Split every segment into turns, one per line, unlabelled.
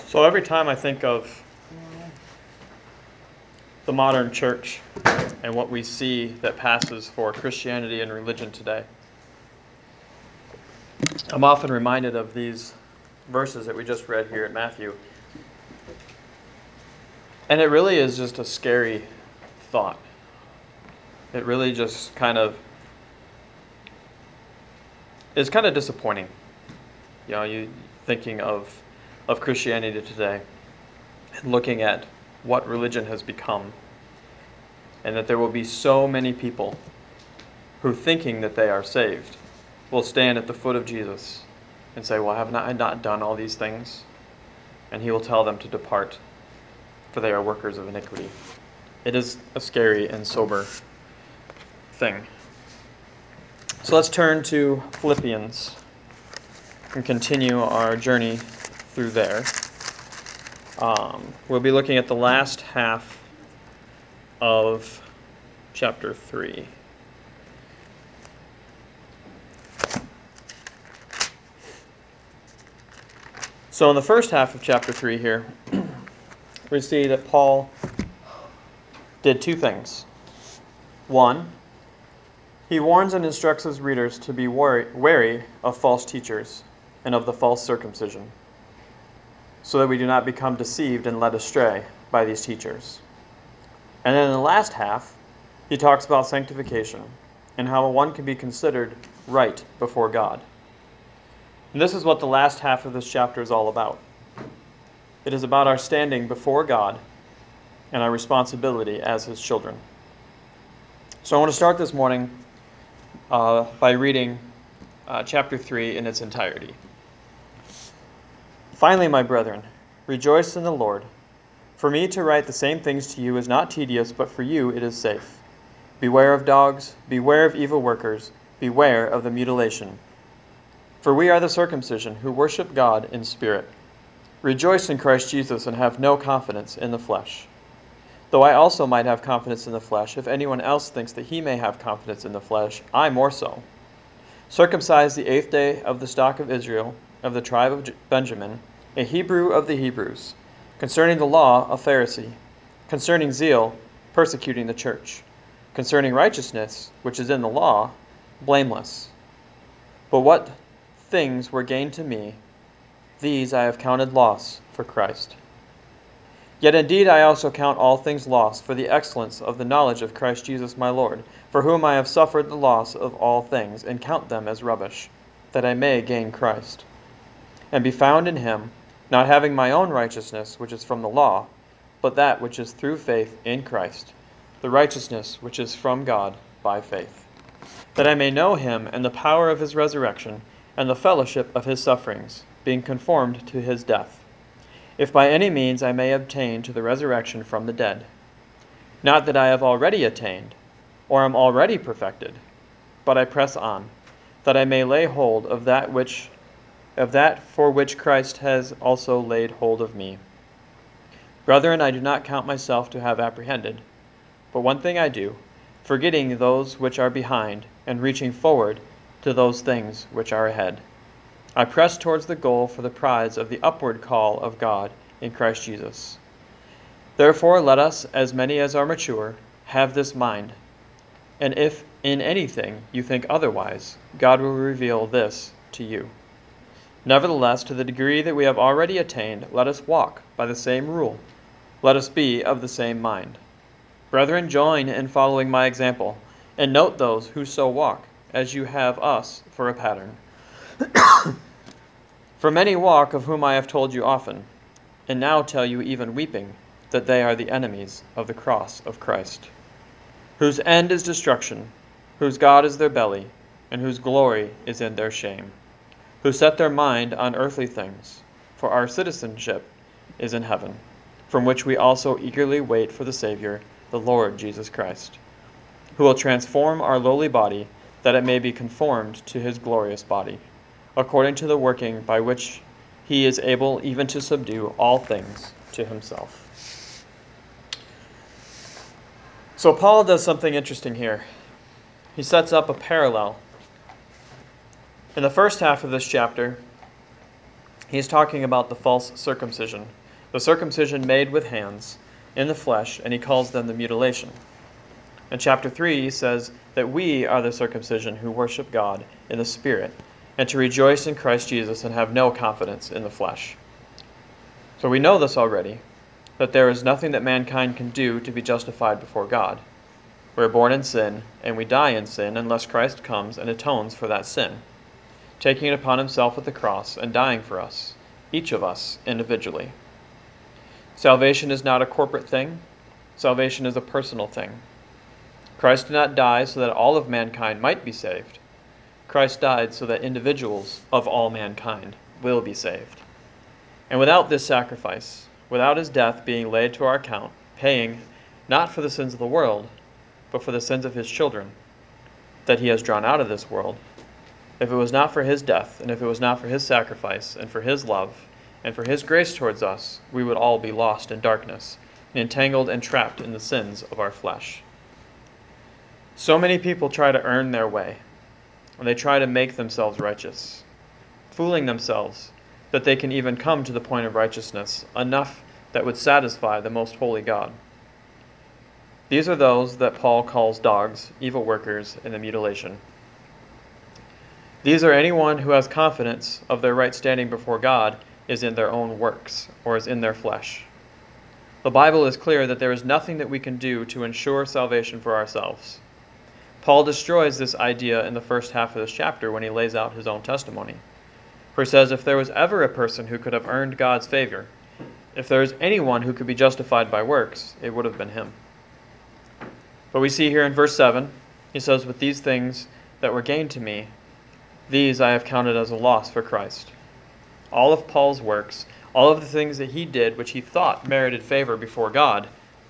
So every time I think of the modern church and what we see that passes for Christianity and religion today, I'm often reminded of these verses that we just read here in Matthew. And it really is just a scary thought. It really just is kind of disappointing. You know, you thinking of Christianity today and looking at what religion has become, and that there will be so many people who, thinking that they are saved, will stand at the foot of Jesus and say, well, have I not done all these things? And he will tell them to depart, for they are workers of iniquity. It is a scary and sober thing. So let's turn to Philippians and continue our journey through there. We'll be looking at the last half of chapter 3. So in the first half of chapter 3 here, we see that Paul did two things. One, he warns and instructs his readers to be wary of false teachers and of the false circumcision, so that we do not become deceived and led astray by these teachers. And then in the last half, he talks about sanctification and how one can be considered right before God. And this is what the last half of this chapter is all about. It is about our standing before God and our responsibility as his children. So I want to start this morning by reading chapter 3 in its entirety. Finally, my brethren, rejoice in the Lord. For me to write the same things to you is not tedious, but for you it is safe. Beware of dogs, beware of evil workers, beware of the mutilation. For we are the circumcision who worship God in spirit. Rejoice in Christ Jesus and have no confidence in the flesh. Though I also might have confidence in the flesh, if anyone else thinks that he may have confidence in the flesh, I more so. Circumcised the 8th day of the stock of Israel, of the tribe of Benjamin, a Hebrew of the Hebrews, concerning the law, a Pharisee, concerning zeal, persecuting the church, concerning righteousness, which is in the law, blameless. But what things were gained to me, these I have counted loss for Christ. Yet indeed I also count all things lost for the excellence of the knowledge of Christ Jesus my Lord, for whom I have suffered the loss of all things, and count them as rubbish, that I may gain Christ, and be found in him, not having my own righteousness, which is from the law, but that which is through faith in Christ, the righteousness which is from God by faith, that I may know him and the power of his resurrection, and the fellowship of his sufferings, being conformed to his death, if by any means I may obtain to the resurrection from the dead. Not that I have already attained, or am already perfected, but I press on, that I may lay hold of that for which Christ has also laid hold of me. Brethren, I do not count myself to have apprehended, but one thing I do, forgetting those which are behind, and reaching forward to those things which are ahead. I press towards the goal for the prize of the upward call of God in Christ Jesus. Therefore let us, as many as are mature, have this mind. And if in anything you think otherwise, God will reveal this to you. Nevertheless, to the degree that we have already attained, let us walk by the same rule. Let us be of the same mind. Brethren, join in following my example, and note those who so walk, as you have us for a pattern. For many walk, of whom I have told you often, and now tell you even weeping, that they are the enemies of the cross of Christ, whose end is destruction, whose God is their belly, and whose glory is in their shame, who set their mind on earthly things, for our citizenship is in heaven, from which we also eagerly wait for the Savior, the Lord Jesus Christ, who will transform our lowly body, that it may be conformed to his glorious body, according to the working by which he is able even to subdue all things to himself. So Paul does something interesting here. He sets up a parallel. In the first half of this chapter, He's talking about the false circumcision, the circumcision made with hands in the flesh, and he calls them the mutilation. In chapter 3, he says that we are the circumcision who worship God in the Spirit, and to rejoice in Christ Jesus and have no confidence in the flesh. So we know this already, that there is nothing that mankind can do to be justified before God. We are born in sin, and we die in sin unless Christ comes and atones for that sin, taking it upon himself at the cross and dying for us, each of us individually. Salvation is not a corporate thing. Salvation is a personal thing. Christ did not die so that all of mankind might be saved. Christ died so that individuals of all mankind will be saved. And without this sacrifice, without his death being laid to our account, paying not for the sins of the world, but for the sins of his children, that he has drawn out of this world, if it was not for his death, and if it was not for his sacrifice, and for his love, and for his grace towards us, we would all be lost in darkness, and entangled and trapped in the sins of our flesh. So many people try to earn their way, and they try to make themselves righteous, fooling themselves that they can even come to the point of righteousness, enough that would satisfy the most holy God. These are those that Paul calls dogs, evil workers, and the mutilation. These are anyone who has confidence of their right standing before God is in their own works, or is in their flesh. The Bible is clear that there is nothing that we can do to ensure salvation for ourselves. Paul destroys this idea in the first half of this chapter when he lays out his own testimony. For he says, if there was ever a person who could have earned God's favor, if there is anyone who could be justified by works, it would have been him. But we see here in verse 7, he says, with these things that were gained to me, these I have counted as a loss for Christ. All of Paul's works, all of the things that he did which he thought merited favor before God,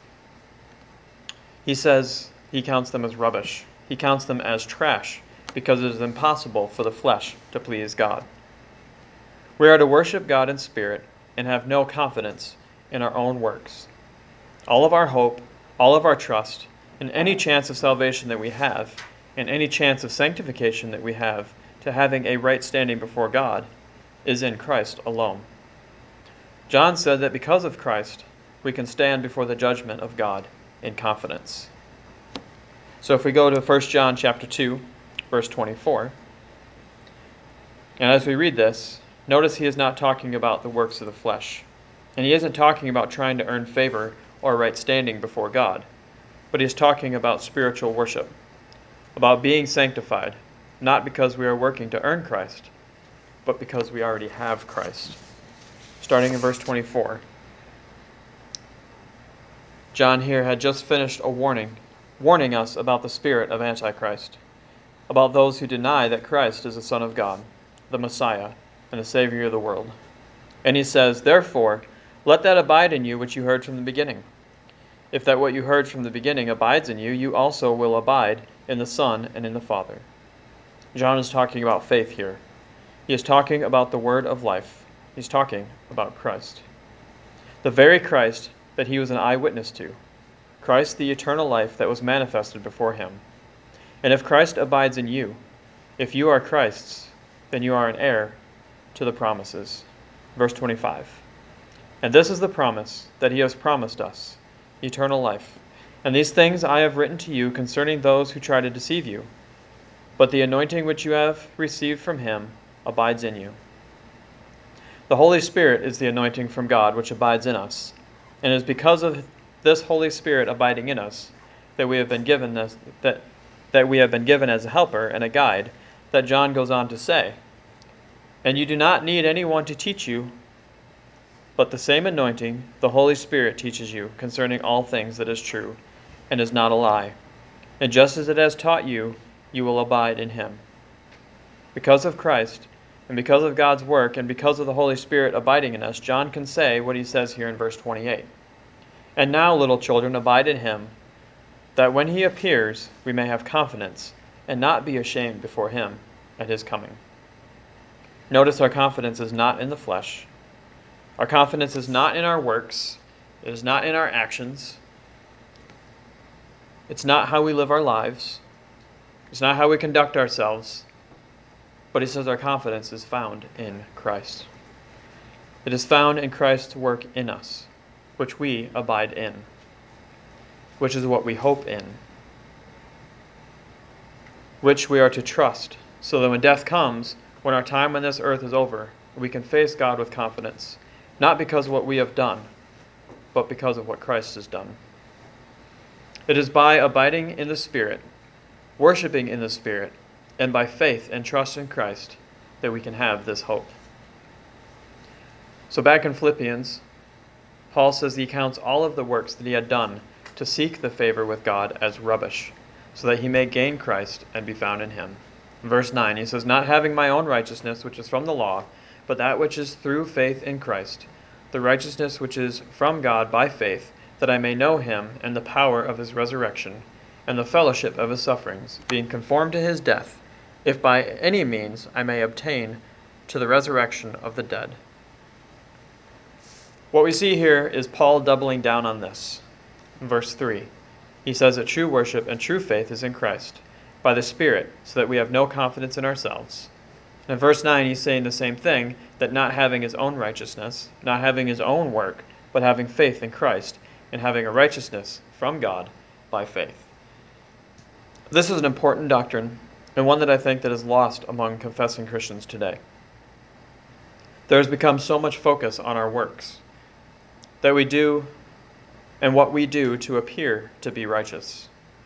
he says he counts them as rubbish. He counts them as trash, because it is impossible for the flesh to please God. We are to worship God in spirit and have no confidence in our own works. All of our hope, all of our trust, and any chance of salvation that we have, and any chance of sanctification that we have to having a right standing before God, is in Christ alone. John said that because of Christ, we can stand before the judgment of God in confidence. So if we go to 1 John chapter 2, verse 24, and as we read this, notice he is not talking about the works of the flesh, and he isn't talking about trying to earn favor or right standing before God, but he is talking about spiritual worship, about being sanctified, not because we are working to earn Christ, but because we already have Christ. Starting in verse 24. John here had just finished a warning us about the spirit of Antichrist, about those who deny that Christ is the Son of God, the Messiah, and the Savior of the world. And he says, therefore, let that abide in you which you heard from the beginning. If that what you heard from the beginning abides in you, you also will abide in the Son and in the Father. John is talking about faith here. He is talking about the word of life. He's talking about Christ. The very Christ that he was an eyewitness to. Christ, the eternal life that was manifested before him. And if Christ abides in you, if you are Christ's, then you are an heir to the promises. Verse 25. And this is the promise that he has promised us, eternal life. And these things I have written to you concerning those who try to deceive you. But the anointing which you have received from him abides in you. The Holy Spirit is the anointing from God which abides in us. And it is because of this Holy Spirit abiding in us that we have been given as a helper and a guide, that John goes on to say, and you do not need anyone to teach you, but the same anointing, the Holy Spirit teaches you concerning all things that is true, and is not a lie. And just as it has taught you, you will abide in him. Because of Christ, and because of God's work, and because of the Holy Spirit abiding in us, John can say what he says here in verse 28. And now, little children, abide in him, that when he appears, we may have confidence, and not be ashamed before him at his coming. Notice our confidence is not in the flesh. Our confidence is not in our works. It is not in our actions. It's not how we live our lives. It's not how we conduct ourselves. But he says our confidence is found in Christ. It is found in Christ's work in us, which we abide in, which is what we hope in, which we are to trust, so that when death comes, when our time on this earth is over, we can face God with confidence, not because of what we have done, but because of what Christ has done. It is by abiding in the Spirit, worshiping in the Spirit, and by faith and trust in Christ that we can have this hope. So back in Philippians, Paul says he counts all of the works that he had done to seek the favor with God as rubbish, so that he may gain Christ and be found in him. In verse 9, he says, "Not having my own righteousness, which is from the law, but that which is through faith in Christ, the righteousness which is from God by faith, that I may know him and the power of his resurrection, and the fellowship of his sufferings, being conformed to his death, if by any means I may obtain to the resurrection of the dead." What we see here is Paul doubling down on this. In verse 3, he says that true worship and true faith is in Christ, by the Spirit, so that we have no confidence in ourselves. And in verse 9, he's saying the same thing, that not having his own righteousness, not having his own work, but having faith in Christ, and having a righteousness from God by faith. This is an important doctrine, and one that I think that is lost among confessing Christians today. There has become so much focus on our works, that we do and what we do to appear to be righteous.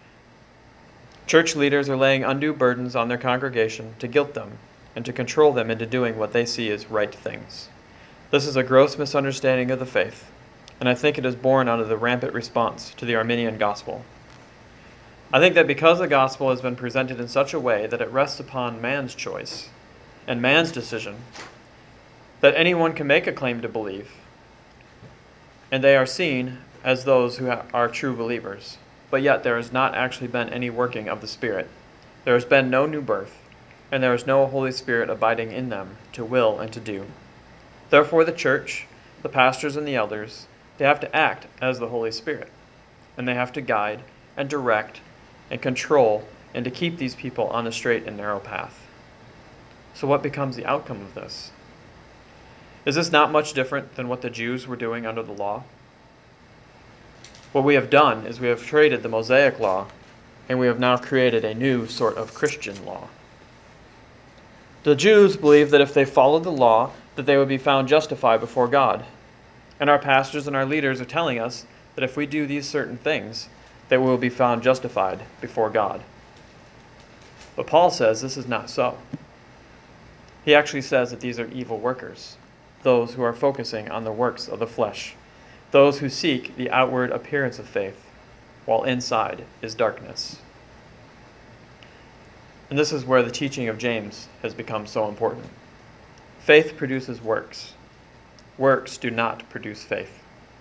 Church leaders are laying undue burdens on their congregation to guilt them and to control them into doing what they see as right things. This is a gross misunderstanding of the faith, and I think it is born out of the rampant response to the Arminian gospel. I think that because the gospel has been presented in such a way that it rests upon man's choice and man's decision, that anyone can make a claim to believe, and they are seen as those who are true believers. But yet there has not actually been any working of the Spirit. There has been no new birth, and there is no Holy Spirit abiding in them to will and to do. Therefore the church, the pastors and the elders, they have to act as the Holy Spirit, and they have to guide and direct and control and to keep these people on the straight and narrow path. So what becomes the outcome of this? Is this not much different than what the Jews were doing under the law? What we have done is we have traded the Mosaic law, and we have now created a new sort of Christian law. The Jews believed that if they followed the law, that they would be found justified before God. And our pastors and our leaders are telling us that if we do these certain things, that we will be found justified before God. But Paul says this is not so. He actually says that these are evil workers, those who are focusing on the works of the flesh, those who seek the outward appearance of faith, while inside is darkness. And this is where the teaching of James has become so important. Faith produces works. Works do not produce faith.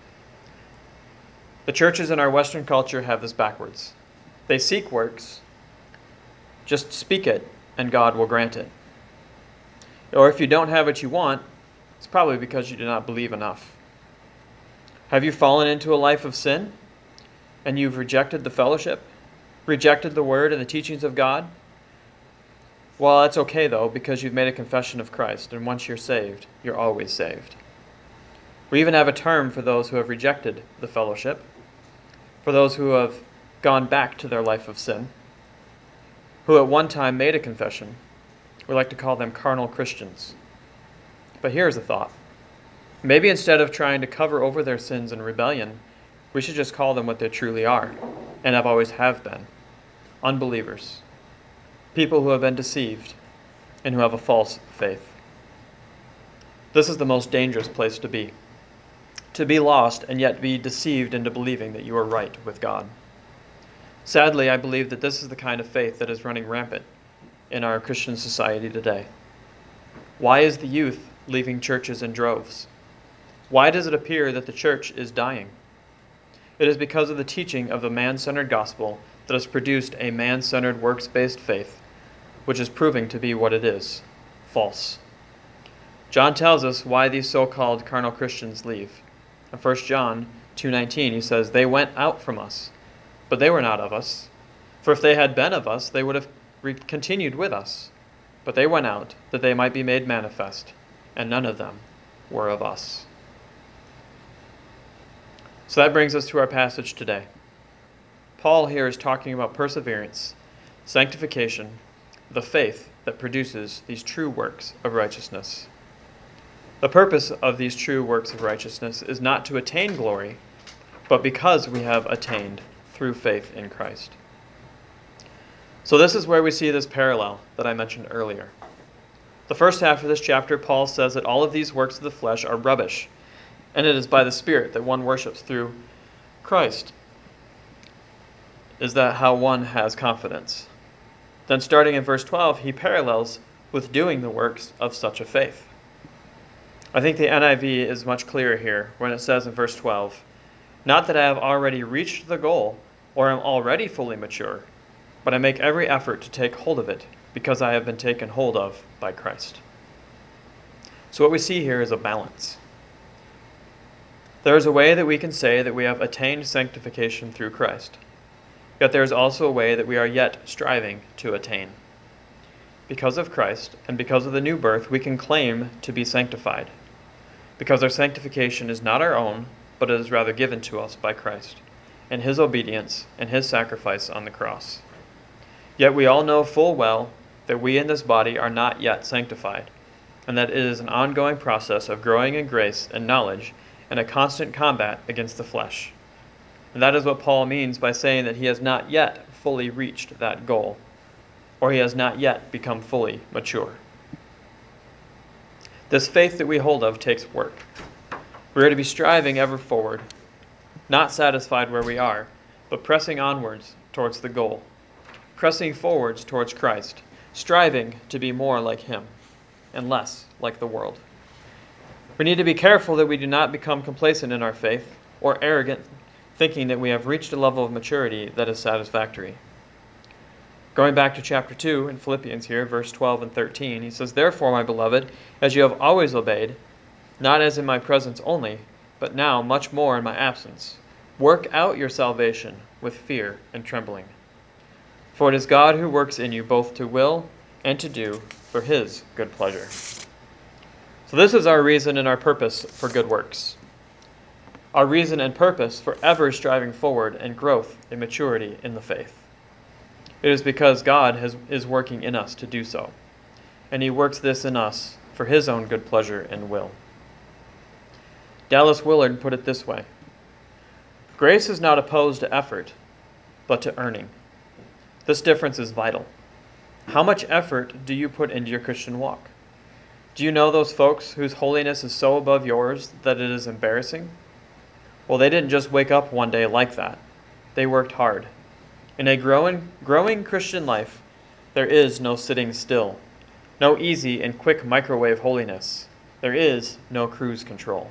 The churches in our Western culture have this backwards. They seek works, just speak it, and God will grant it. Or if you don't have what you want, it's probably because you do not believe enough. Have you fallen into a life of sin, and you've rejected the fellowship, rejected the word and the teachings of God? Well, that's okay, though, because you've made a confession of Christ, and once you're saved, you're always saved. We even have a term for those who have rejected the fellowship, for those who have gone back to their life of sin, who at one time made a confession. We like to call them carnal Christians. But here's a thought. Maybe instead of trying to cover over their sins and rebellion, we should just call them what they truly are, and always have been: unbelievers. People who have been deceived and who have a false faith. This is the most dangerous place to be lost and yet be deceived into believing that you are right with God. Sadly, I believe that this is the kind of faith that is running rampant in our Christian society today. Why is the youth leaving churches in droves? Why does it appear that the church is dying? It is because of the teaching of the man-centered gospel that has produced a man-centered works-based faith, which is proving to be what it is: false. John tells us why these so-called carnal Christians leave. In 1 John 2:19, he says, "They went out from us, but they were not of us. For if they had been of us, they would have continued with us. But they went out, that they might be made manifest, and none of them were of us. So that brings us to our passage today. Paul here is talking about perseverance, sanctification, the faith that produces these true works of righteousness. The purpose of these true works of righteousness is not to attain glory, but because we have attained through faith in Christ. So this is where we see this parallel that I mentioned earlier. The first half of this chapter, Paul says that all of these works of the flesh are rubbish, and it is by the Spirit that one worships through Christ. Is that how one has confidence? Then starting in verse 12, he parallels with doing the works of such a faith. I think the NIV is much clearer here when it says in verse 12, "Not that I have already reached the goal or am already fully mature, but I make every effort to take hold of it because I have been taken hold of by Christ." So what we see here is a balance. There is a way that we can say that we have attained sanctification through Christ. Yet there is also a way that we are yet striving to attain. Because of Christ and because of the new birth, we can claim to be sanctified. Because our sanctification is not our own, but it is rather given to us by Christ, and His obedience and His sacrifice on the cross. Yet we all know full well that we in this body are not yet sanctified, and that it is an ongoing process of growing in grace and knowledge and a constant combat against the flesh. And that is what Paul means by saying that he has not yet fully reached that goal, or he has not yet become fully mature. This faith that we hold of takes work. We are to be striving ever forward, not satisfied where we are, but pressing onwards towards the goal, pressing forwards towards Christ, striving to be more like Him and less like the world. We need to be careful that we do not become complacent in our faith or arrogant, thinking that we have reached a level of maturity that is satisfactory. Going back to chapter 2 in Philippians here, verse 12 and 13, he says, "Therefore, my beloved, as you have always obeyed, not as in my presence only, but now much more in my absence, work out your salvation with fear and trembling. For it is God who works in you both to will and to do for His good pleasure." So this is our reason and our purpose for good works. Our reason and purpose for ever striving forward and growth and maturity in the faith. It is because God is working in us to do so, and He works this in us for His own good pleasure and will. Dallas Willard put it this way: "Grace is not opposed to effort, but to earning. This difference is vital. How much effort do you put into your Christian walk? Do you know those folks whose holiness is so above yours that it is embarrassing? Well, they didn't just wake up one day like that. They worked hard. In a growing Christian life, there is no sitting still, no easy and quick microwave holiness. There is no cruise control."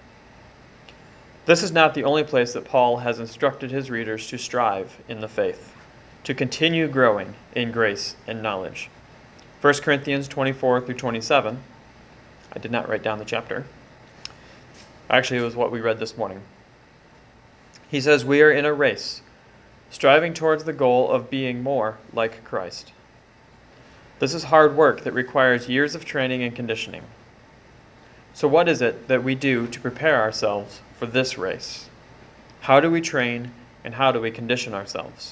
This is not the only place that Paul has instructed his readers to strive in the faith, to continue growing in grace and knowledge. 1 Corinthians 24 through 27. I did not write down the chapter. Actually, it was what we read this morning. He says, "We are in a race, striving towards the goal of being more like Christ." This is hard work that requires years of training and conditioning. So what is it that we do to prepare ourselves for this race? How do we train and how do we condition ourselves?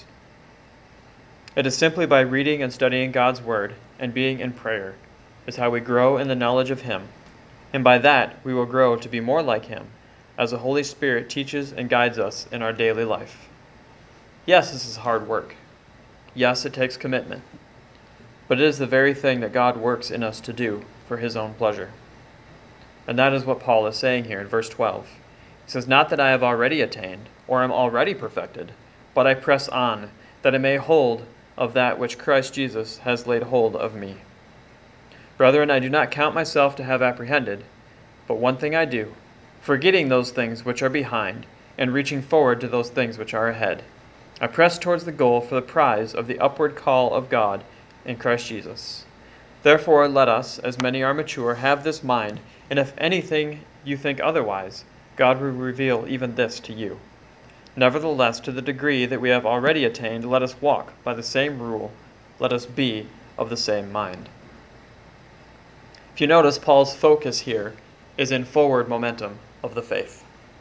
It is simply by reading and studying God's Word and being in prayer is how we grow in the knowledge of Him, and by that we will grow to be more like Him as the Holy Spirit teaches and guides us in our daily life. Yes, this is hard work. Yes, it takes commitment. But it is the very thing that God works in us to do for His own pleasure. And that is what Paul is saying here in verse 12. He says, "Not that I have already attained, or am already perfected, but I press on, that I may hold of that which Christ Jesus has laid hold of me. Brethren, I do not count myself to have apprehended, but one thing I do, forgetting those things which are behind, and reaching forward to those things which are ahead. I press towards the goal for the prize of the upward call of God in Christ Jesus. Therefore let us, as many are mature, have this mind, and if anything you think otherwise, God will reveal even this to you. Nevertheless, to the degree that we have already attained, let us walk by the same rule, let us be of the same mind." If you notice, Paul's focus here is in forward momentum of the faith.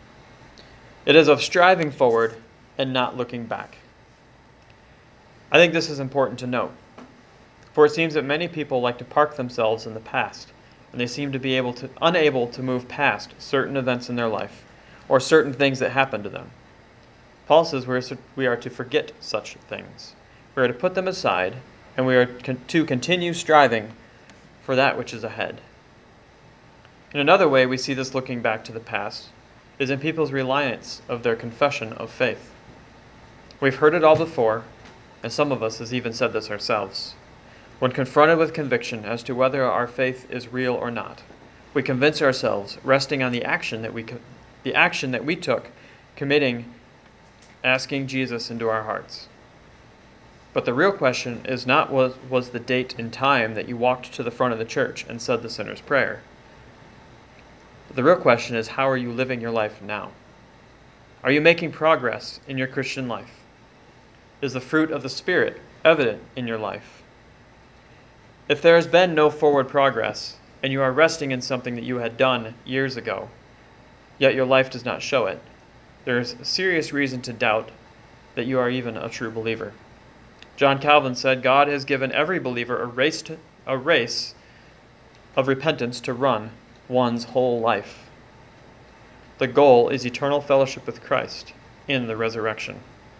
It is of striving forward and not looking back. I think this is important to note, for it seems that many people like to park themselves in the past, and they seem to be unable to move past certain events in their life or certain things that happened to them. Paul says we are to forget such things. We are to put them aside, and we are to continue striving for that which is ahead. In another way we see this looking back to the past is in people's reliance of their confession of faith. We've heard it all before, and some of us has even said this ourselves. When confronted with conviction as to whether our faith is real or not, we convince ourselves, resting on the action that we took, committing, asking Jesus into our hearts. But the real question is not was the date and time that you walked to the front of the church and said the sinner's prayer. The real question is, how are you living your life now? Are you making progress in your Christian life? Is the fruit of the Spirit evident in your life? If there has been no forward progress, and you are resting in something that you had done years ago, yet your life does not show it, there is serious reason to doubt that you are even a true believer. John Calvin said, God has given every believer a race of repentance to run one's whole life. The goal is eternal fellowship with Christ in the resurrection.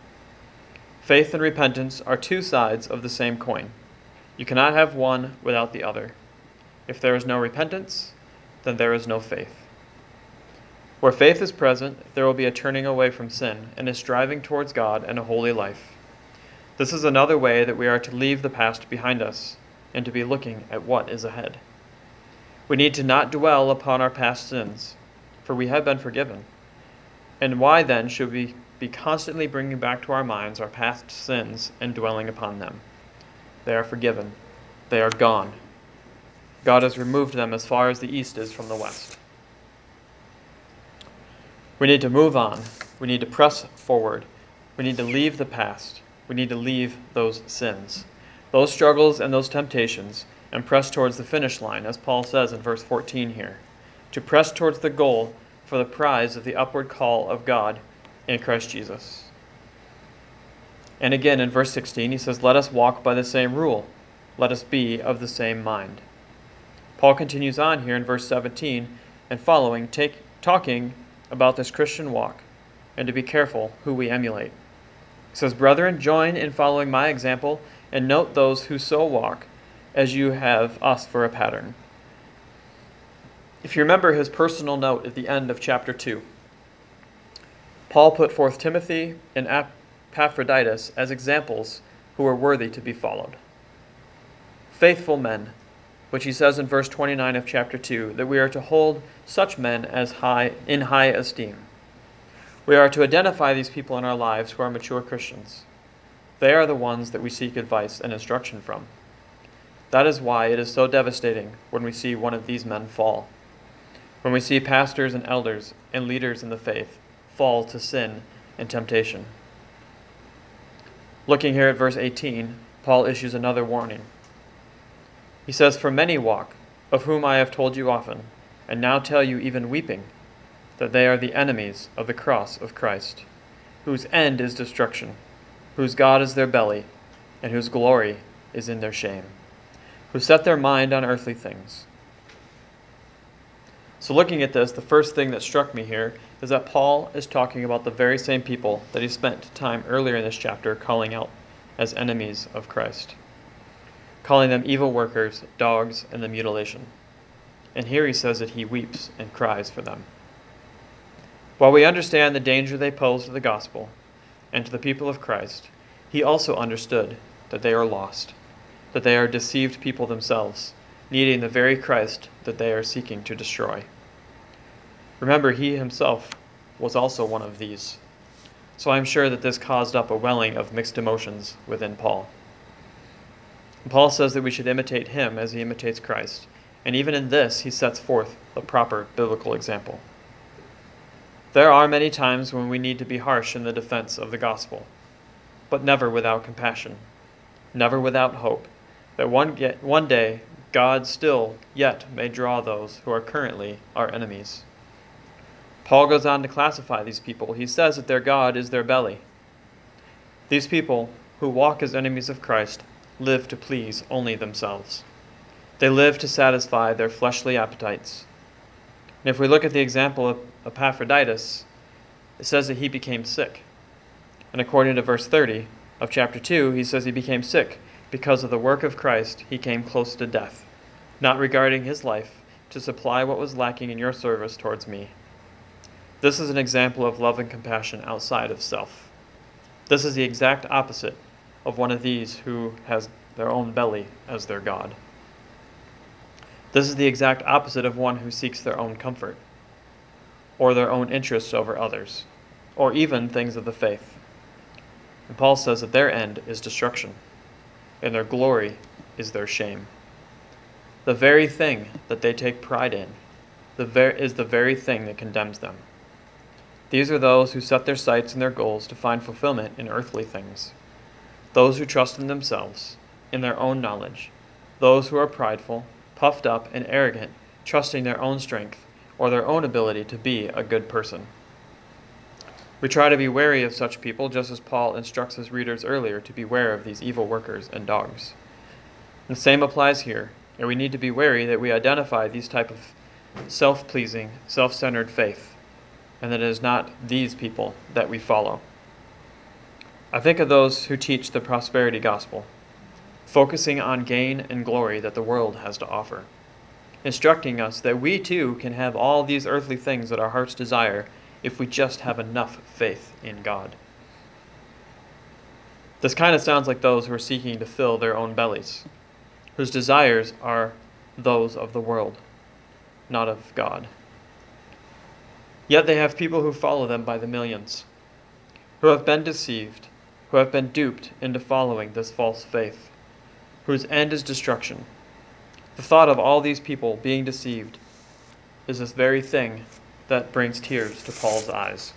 Faith and repentance are two sides of the same coin. You cannot have one without the other. If there is no repentance, then there is no faith. Where faith is present, there will be a turning away from sin and a striving towards God and a holy life. This is another way that we are to leave the past behind us and to be looking at what is ahead. We need to not dwell upon our past sins, for we have been forgiven. And why then should we be constantly bringing back to our minds our past sins and dwelling upon them? They are forgiven. They are gone. God has removed them as far as the east is from the west. We need to move on. We need to press forward. We need to leave the past. We need to leave those sins, those struggles and those temptations, and press towards the finish line, as Paul says in verse 14 here, to press towards the goal for the prize of the upward call of God in Christ Jesus. And again in verse 16 he says, let us walk by the same rule. Let us be of the same mind. Paul continues on here in verse 17 and following, talking about this Christian walk and to be careful who we emulate. He says, brethren, join in following my example and note those who so walk as you have us for a pattern. If you remember his personal note at the end of chapter 2, Paul put forth Timothy and Epaphroditus as examples who were worthy to be followed. Faithful men, which he says in verse 29 of chapter 2, that we are to hold such men as in high esteem. We are to identify these people in our lives who are mature Christians. They are the ones that we seek advice and instruction from. That is why it is so devastating when we see one of these men fall. When we see pastors and elders and leaders in the faith fall to sin and temptation. Looking here at verse 18, Paul issues another warning. He says, for many walk, of whom I have told you often, and now tell you even weeping, that they are the enemies of the cross of Christ, whose end is destruction, whose God is their belly, and whose glory is in their shame, who set their mind on earthly things. So looking at this, the first thing that struck me here is that Paul is talking about the very same people that he spent time earlier in this chapter calling out as enemies of Christ, calling them evil workers, dogs, and the mutilation. And here he says that he weeps and cries for them. While we understand the danger they pose to the gospel and to the people of Christ, he also understood that they are lost, that they are deceived people themselves, needing the very Christ that they are seeking to destroy. Remember, he himself was also one of these. So I'm sure that this caused up a welling of mixed emotions within Paul. And Paul says that we should imitate him as he imitates Christ, and even in this he sets forth the proper biblical example. There are many times when we need to be harsh in the defense of the gospel, but never without compassion, never without hope that one day God still yet may draw those who are currently our enemies. Paul goes on to classify these people. He says that their God is their belly. These people who walk as enemies of Christ live to please only themselves. They live to satisfy their fleshly appetites. And if we look at the example of Epaphroditus, it says that he became sick. And according to verse 30 of chapter 2, he says he became sick because of the work of Christ. He came close to death, not regarding his life to supply what was lacking in your service towards me. This is an example of love and compassion outside of self. This is the exact opposite of one of these who has their own belly as their God. This is the exact opposite of one who seeks their own comfort, or their own interests over others, or even things of the faith. And Paul says that their end is destruction, and their glory is their shame. The very thing that they take pride in is the very thing that condemns them. These are those who set their sights and their goals to find fulfillment in earthly things. Those who trust in themselves, in their own knowledge. Those who are prideful, puffed up, and arrogant, trusting their own strength or their own ability to be a good person. We try to be wary of such people, just as Paul instructs his readers earlier to beware of these evil workers and dogs. The same applies here, and we need to be wary that we identify these type of self-pleasing, self-centered faith, and that it is not these people that we follow. I think of those who teach the prosperity gospel, focusing on gain and glory that the world has to offer, instructing us that we too can have all these earthly things that our hearts desire if we just have enough faith in God. This kind of sounds like those who are seeking to fill their own bellies, whose desires are those of the world, not of God. Yet they have people who follow them by the millions, who have been deceived, who have been duped into following this false faith, whose end is destruction. The thought of all these people being deceived is this very thing that brings tears to Paul's eyes.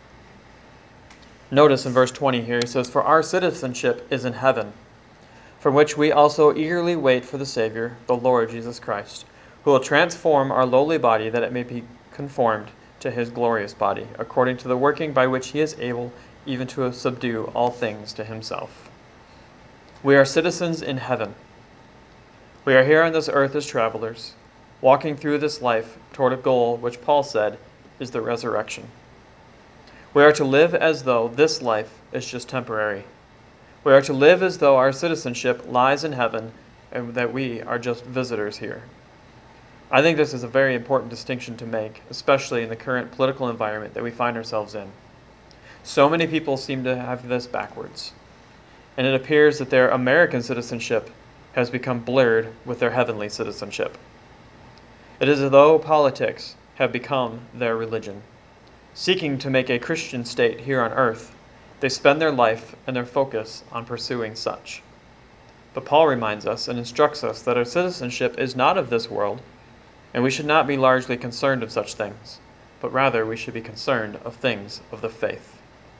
Notice in verse 20 here, he says, "For our citizenship is in heaven, from which we also eagerly wait for the Savior, the Lord Jesus Christ, who will transform our lowly body that it may be conformed to his glorious body, according to the working by which he is able even to subdue all things to himself." We are citizens in heaven. We are here on this earth as travelers, walking through this life toward a goal which Paul said is the resurrection. We are to live as though this life is just temporary. We are to live as though our citizenship lies in heaven and that we are just visitors here. I think this is a very important distinction to make, especially in the current political environment that we find ourselves in. So many people seem to have this backwards, and it appears that their American citizenship has become blurred with their heavenly citizenship. It is as though politics have become their religion. Seeking to make a Christian state here on earth, they spend their life and their focus on pursuing such. But Paul reminds us and instructs us that our citizenship is not of this world, and we should not be largely concerned of such things, but rather we should be concerned of things of the faith.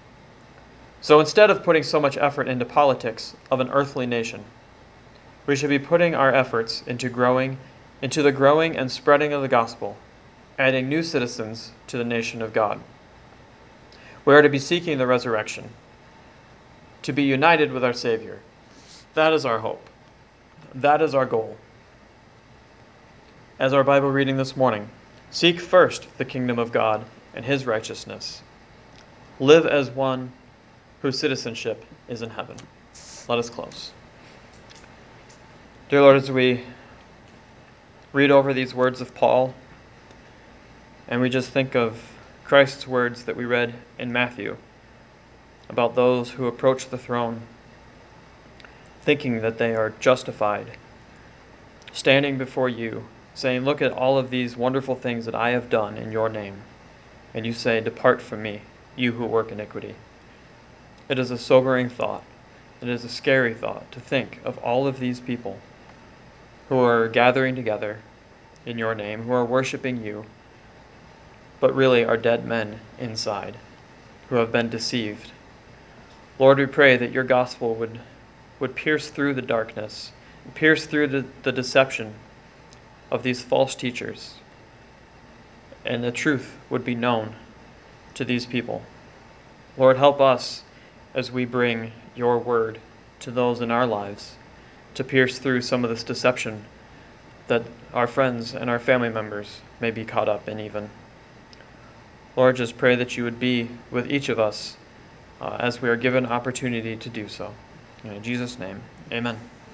So instead of putting so much effort into politics of an earthly nation, we should be putting our efforts into the growing and spreading of the gospel, adding new citizens to the nation of God. We are to be seeking the resurrection, to be united with our Savior. That is our hope. That is our goal. As our Bible reading this morning, seek first the kingdom of God and his righteousness. Live as one whose citizenship is in heaven. Let us close. Dear Lord, as we read over these words of Paul, and we just think of Christ's words that we read in Matthew about those who approach the throne thinking that they are justified, standing before you, saying, "Look at all of these wonderful things that I have done in your name." And you say, "Depart from me, you who work iniquity." It is a sobering thought. It is a scary thought to think of all of these people who are gathering together in your name, who are worshiping you, but really are dead men inside, who have been deceived. Lord, we pray that your gospel would pierce through the darkness, pierce through the deception, of these false teachers, and the truth would be known to these people. Lord, help us as we bring your word to those in our lives to pierce through some of this deception that our friends and our family members may be caught up in even. Lord, just pray that you would be with each of us as we are given opportunity to do so. In Jesus' name, amen.